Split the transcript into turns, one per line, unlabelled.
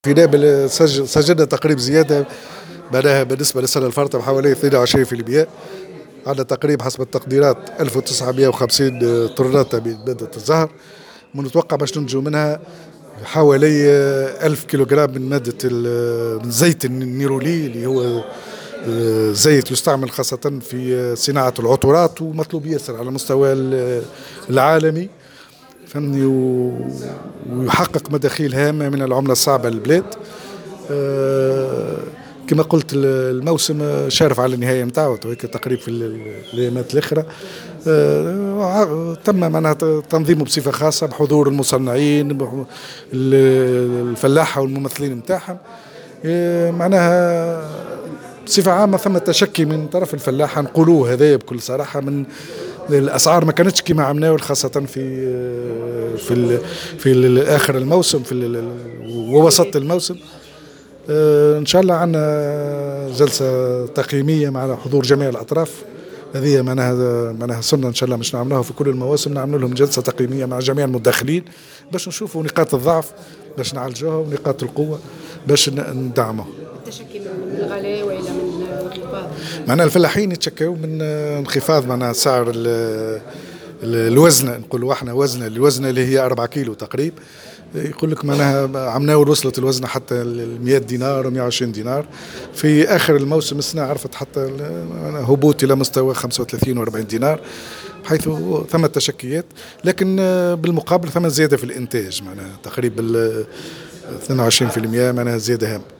في نابل سجلنا تقريب زيادة معناها بالنسبة للسنة الفارطة بحوالي 22%. عندنا تقريب حسب التقديرات 1950 طنات من مادة الزهر، ونتوقع باش ننتجوا منها حوالي 1000 كيلوغرام من مادة من زيت النيرولي اللي هو زيت يستعمل خاصة في صناعة العطورات ومطلوب ياسر على المستوى العالمي، فهمني، ويحقق مداخيل هامة من العملة الصعبة للبلاد. كما قلت الموسم شارف على النهاية متاعه تقريبا في الأيامات الأخرى. تم معناها تنظيمه بصفة خاصة بحضور المصنعين الفلاحة والممثلين متاعهم. معناها بصفة عامة ثم تشكي من طرف الفلاحة، نقولوه هذايا بكل صراحة، من الأسعار ما كانتش كما عملناه خاصة في آخر الموسم ووسط الموسم. إن شاء الله عندنا جلسة تقييمية مع حضور جميع الأطراف. هذه معناها صرنا إن شاء الله مش نعملوها في كل المواسم، نعمل لهم جلسة تقييمية مع جميع المداخلين باش نشوفوا نقاط الضعف باش نعالجوها ونقاط القوة باش ندعموها.
التشكي من الغلاء وإلى من الانخفاض؟
معناها الفلاحين يتشكوا من انخفاض معناها سعر الوزنة، نقولوا احنا الوزنة اللي هي 4 كيلو تقريبا. يقول لك معناها عملنا وصلت الوزنة حتى 100 دينار و120 دينار. في آخر الموسم السنة عرفت حتى هبوط إلى مستوى 35 و40 دينار، حيث ثم تشكيات، لكن بالمقابل ثم زيادة في الإنتاج معناها تقريبا 22% معناها زيادة هام.